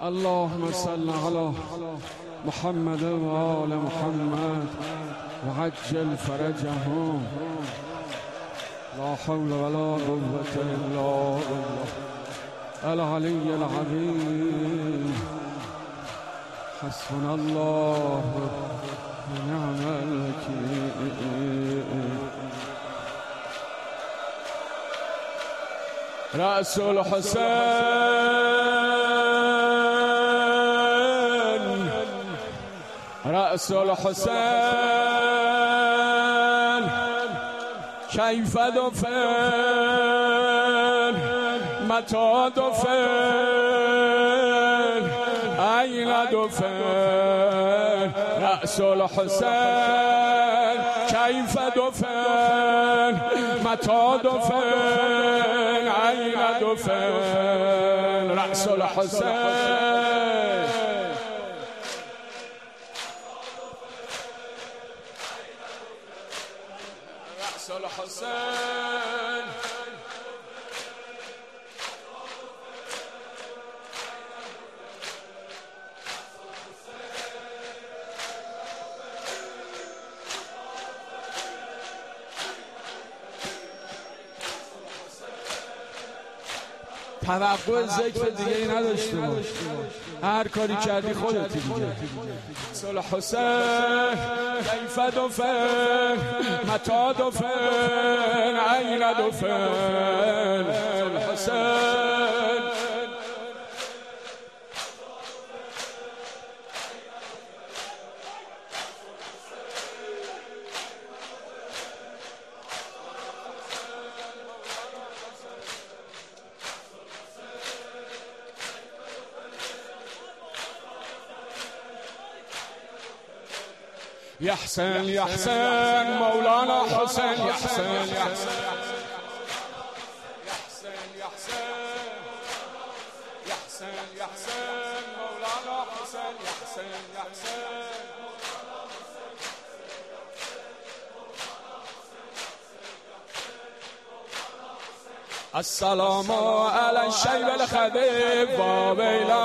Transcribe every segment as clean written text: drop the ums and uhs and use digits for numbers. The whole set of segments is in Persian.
اللهم صل على محمد و آل محمد و عجل فرجهم. لا حول ولا قوة الا بالله العلی العظیم. حسبنا الله و نعم الوکیل. رأس الحسين رأس الحسين كيف دفن متى دفن أين دفن. رأس الحسين كيف دفن متى دفن أين دفن. رأس الحسين رأس الحسين توقع ذکر دیگه ای نداشته باش. هر کاری کردی خودتی دیگه. صلح حسین کیف دفن متى دفن أين دفن. صلح حسین يا حسين يا حسين مولانا حسين يا حسين يا حسين يا حسين يا حسين يا حسين يا حسين مولانا حسين يا حسين يا حسين. السلام على الشيب الخبيب وويلا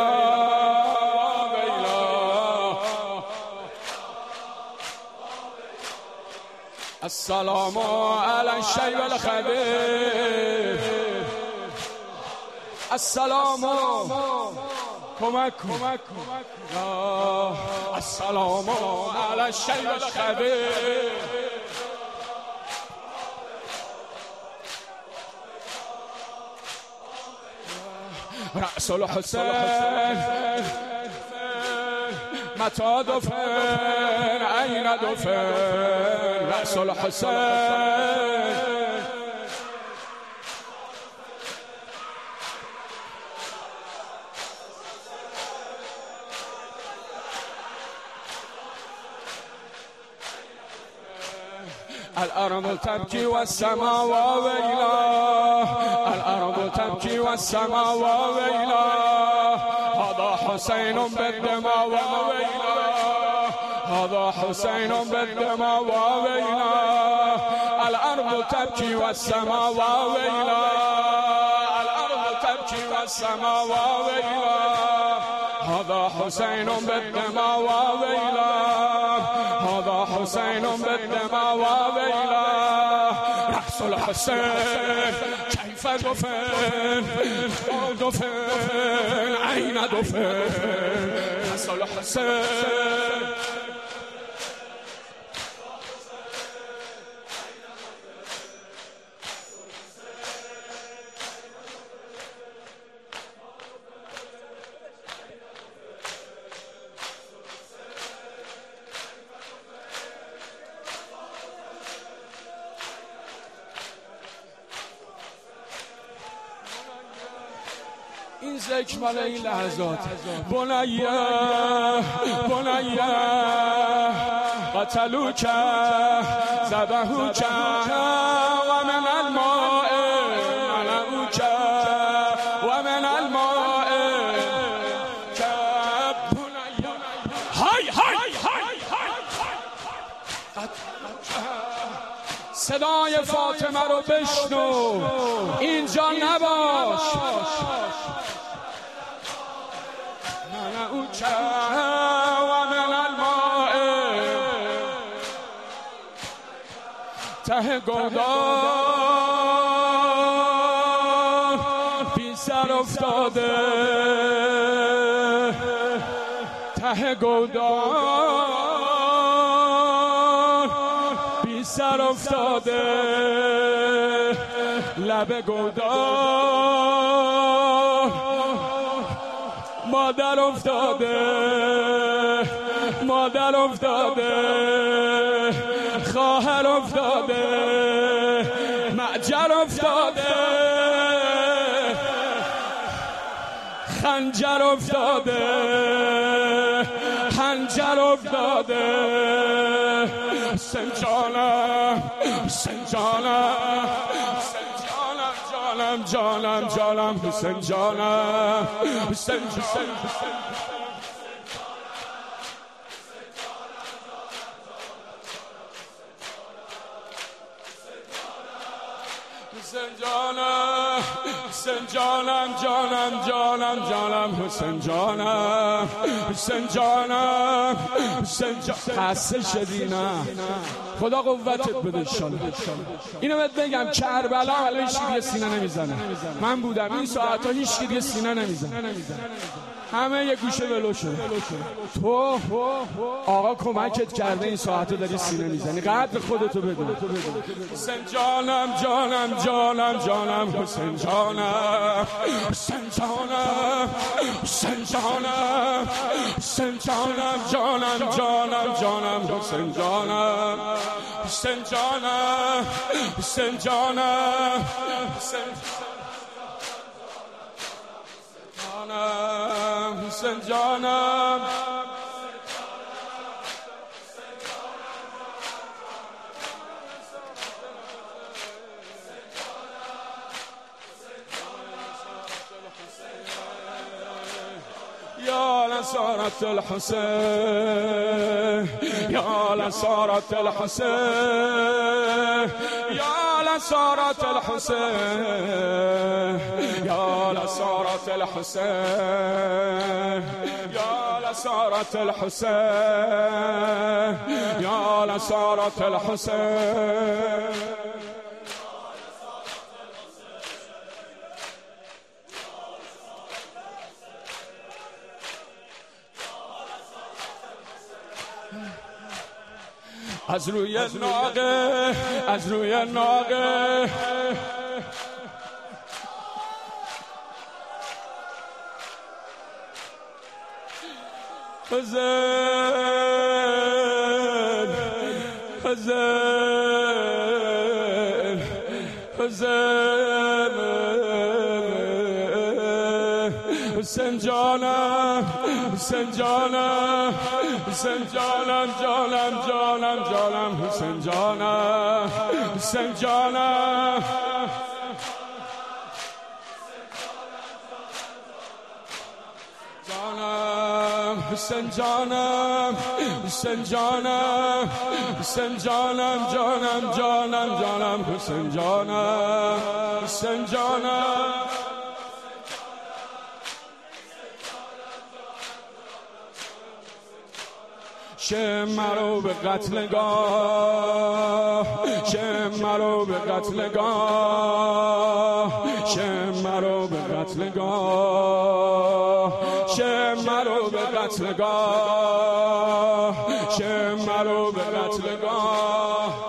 السلام على الشيب الخبيب. السلام كمك السلام على الشيب الخبيب. رأس الحسين متى دفن أين دفن. رأس الحسين الأرض تبكي والسماء ويلا. الأرض تبكي والسماء ويلا. هذا حسين بالدماء وويلا. هذا حسين بالدماء وويلا. الأرض تبكي والسماء وويلا. الأرض تبكي والسماء وويلا. هذا حسين بالدماء وويلا. هذا حسين بالدماء وويلا. رأس الحسين كيف دفن دفن أين دفن. رأس الحسين این ذکر مال این لحظات. بنیه بنیه قتلوک ذبحوک و من الماء ملعوک و من الماء بنیه. های های صدای فاطمه رو بشنو، اینجا نباش. و من الماء ته گودان بی سر افتاده ته گودان بی سر افتاده لب گودان مادر افتاده مادر افتاده خواهر افتاده معجر افتاده خنجر افتاده حنجر افتاده حسین جانم حسین جانم جانم جانم جانم حسین جانم حسین حسین حسین جانم حسین جانم جانم جانم جانم حسین جانم حسین جانم حسین جانم خسته شدی نه خدا قوتت بده انشالله. اینو بهت بگم کربلا الان هیچ کی سینه نمیزنه. من بودم این ساعتا هیچ کی سینه نمیزنه. همه یه گوشه ولو شده. تو آقا کمکت کرده این ساعتو داری سینه میزنی. قدر خودتو بدون. حسین جانم جانم جانم جانم حسین جانم حسین جانم حسین جانم حسین جانم جانم جانم جانم حسین جانم حسین جانم حسین جانم حسین جانم حسین جانم يا لسارة الحسين يا لسارة الحسين يا لسارة الحسين يا لسارة الحسين يا لسارة الحسين يا لسارة الحسين از روی ناقه از روی ناقه حسین حسین حسین حسین جانم حسین جانم حسین جانم جانم جانم جانم حسین جانم حسین جانم جانم حسین جانم حسین جانم حسین جانم جانم جانم جانم حسین جانم حسین جانم شه مرو به قتلگاه شه مرو به قتلگاه شه مرو به قتلگاه شه مرو به قتلگاه شه مرو به قتلگاه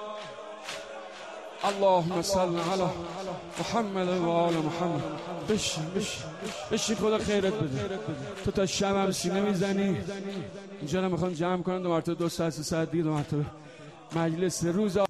اللهم صل علی محمد و آل محمد. بشین خدا خیرت بده. تو تا شب هم سینه میزنی. اینجا رو میخوام جمع کنم 2 مرتبه 2 ساعت 3 ساعت دیگه 2 مرتبه مجلس روز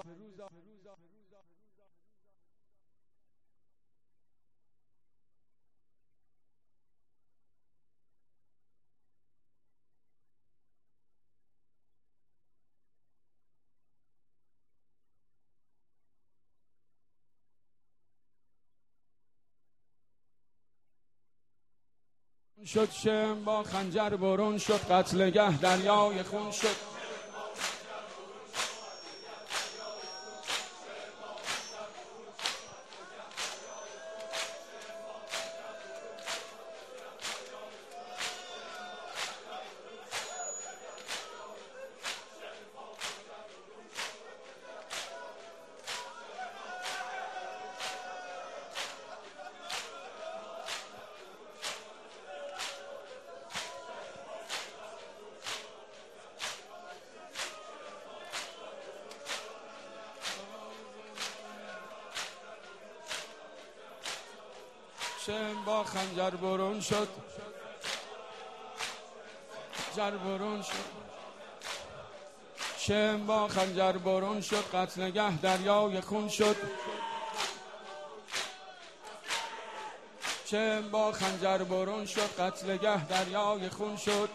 شد شم با خنجر برون شد قتلگه دریای خون شد شم با خنجر برون شد، خنجر برون شد، شم با خنجر برون شد، قتلگه دریای خون شد. شم با خنجر برون شد، قتلگه دریای خون شد.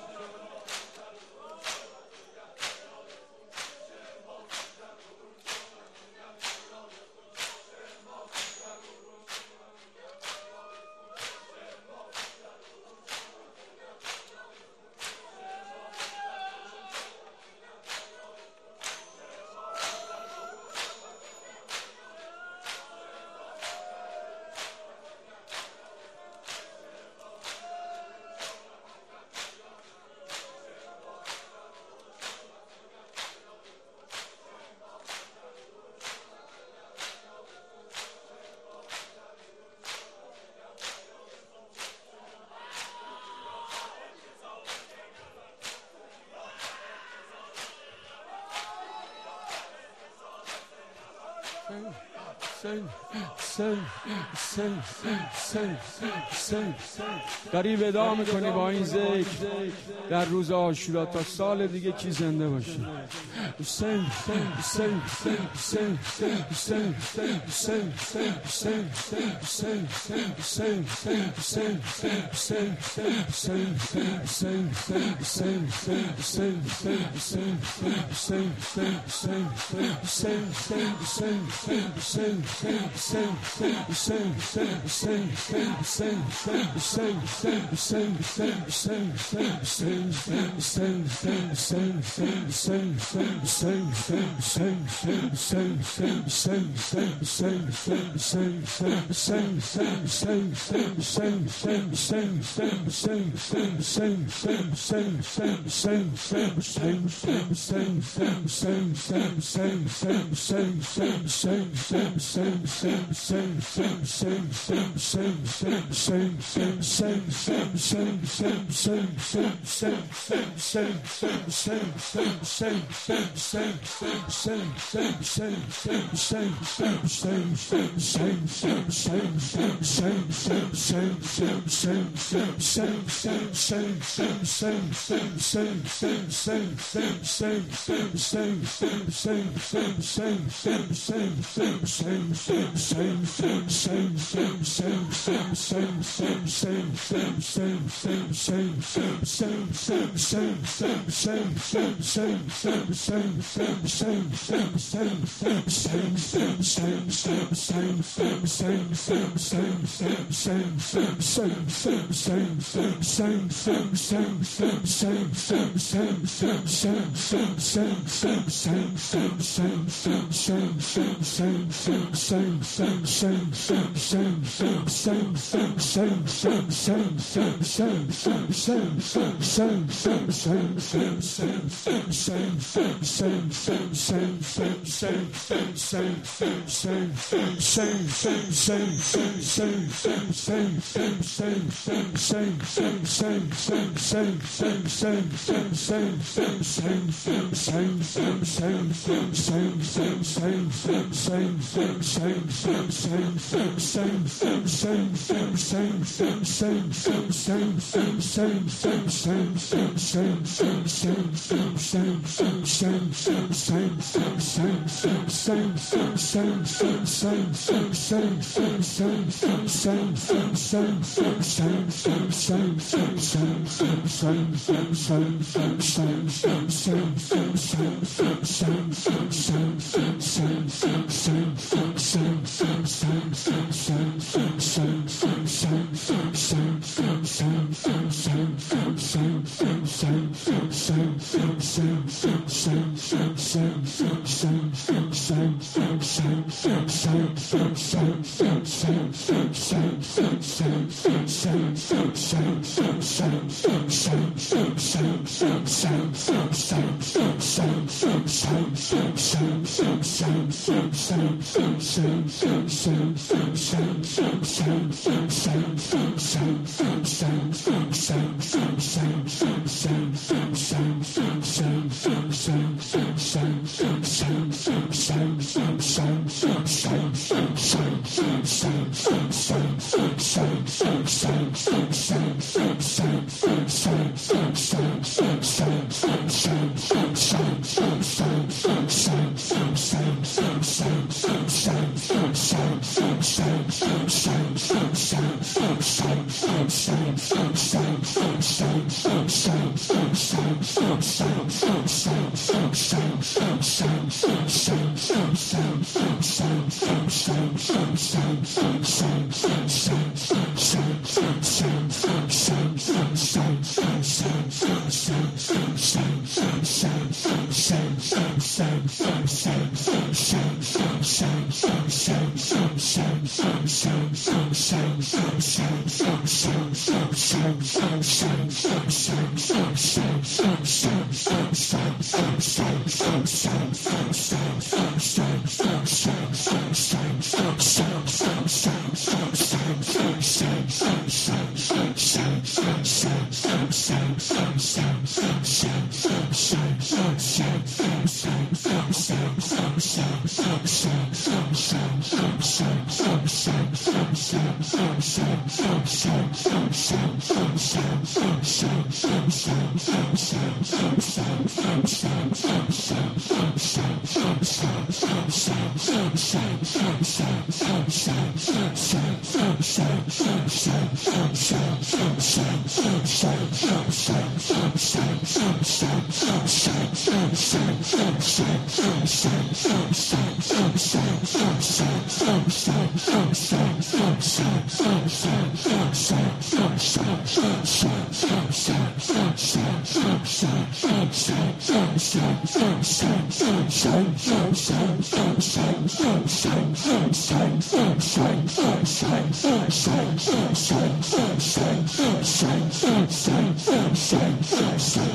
داری ودا میکنی با این ذکر در روز عاشورا تا سال دیگه کی زنده باشه. حسین حسین حسین حسین حسین حسین حسین حسین حسین حسین حسین حسین حسین حسین Shine. Shine.